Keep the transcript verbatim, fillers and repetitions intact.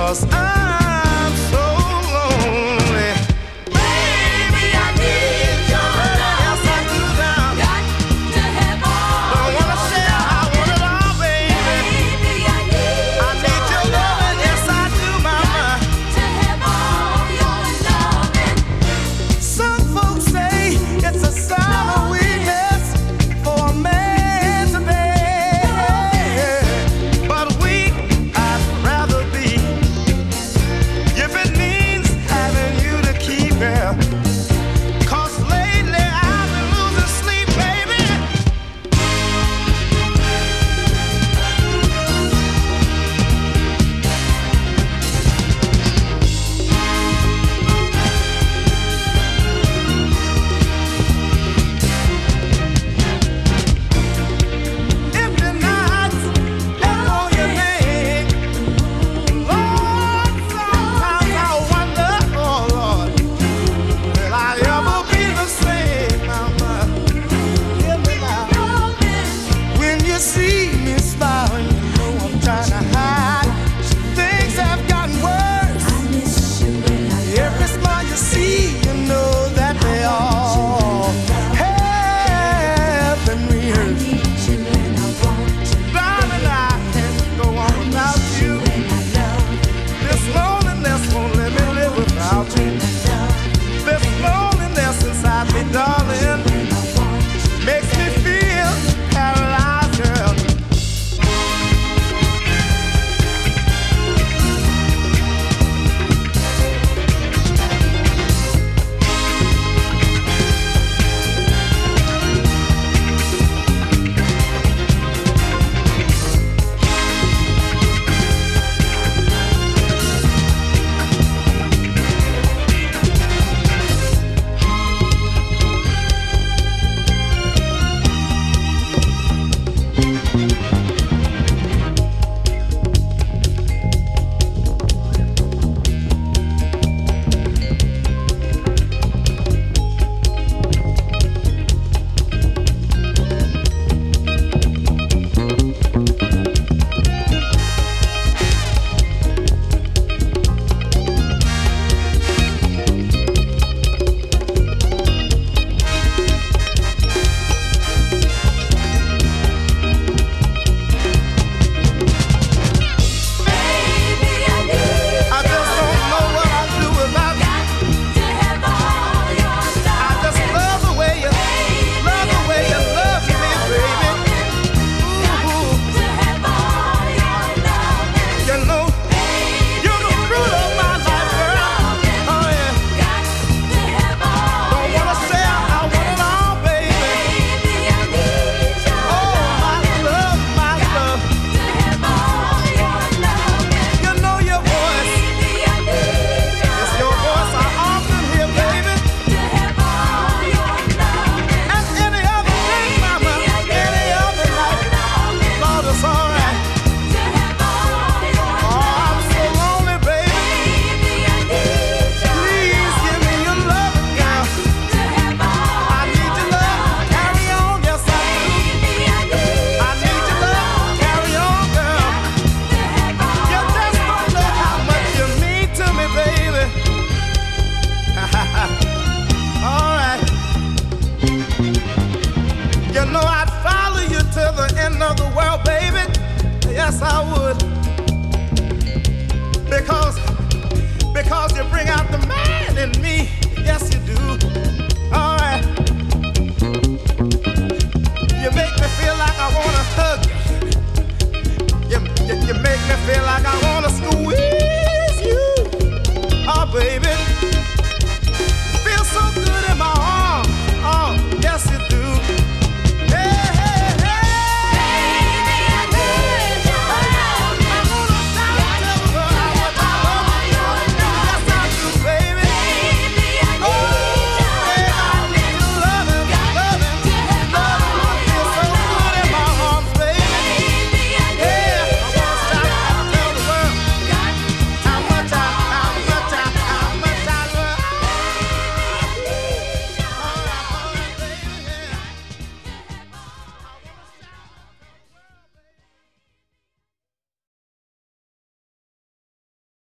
'cause I'm so lonely. Baby, I need your love. Yes, I do now. Got to have all. Don't wanna share, I want it all, baby. Baby, I need, I need your love. Yes, I do, mama. Got to have all your loving. Some folks say it's a sign of weakness for a man to bear, but weak I'd rather be if it means having you to keep, girl. 'Cause lately I've been losing sleep, baby. Empty nights echo your name. Lord, sometimes I wonder, oh Lord, will I ever be the same, mama? Hear me now. When you see me smiling, you know I'm trying to hide. Things have gotten worse. Every smile you see, you know that they all have been rehearsed. Darling, I can't go on without you. This loneliness won't let me live without you. This loneliness inside me, darling, makes me feel paralyzed, girl. I just don't know what I'd do without you. I just love the way you, love the way you love me, baby. Ooh, you know, you're the fruit of my life, girl. Oh yeah. Don't wanna say I, I want it all, baby. Oh my love, my love. You know your voice. It's your voice I often hear, baby. And any other day, mama, any other night, Lord, it's alright. Oh, I'm so lonely, baby. Please give me your loving, girl. I need your love. Carry on, yes I do. I need your love. Carry on, girl. You just don't know how much you mean to me, baby. Alright. You know I'd follow you to the end of the world, baby. Yes, I would. Because, because you bring out the man in me.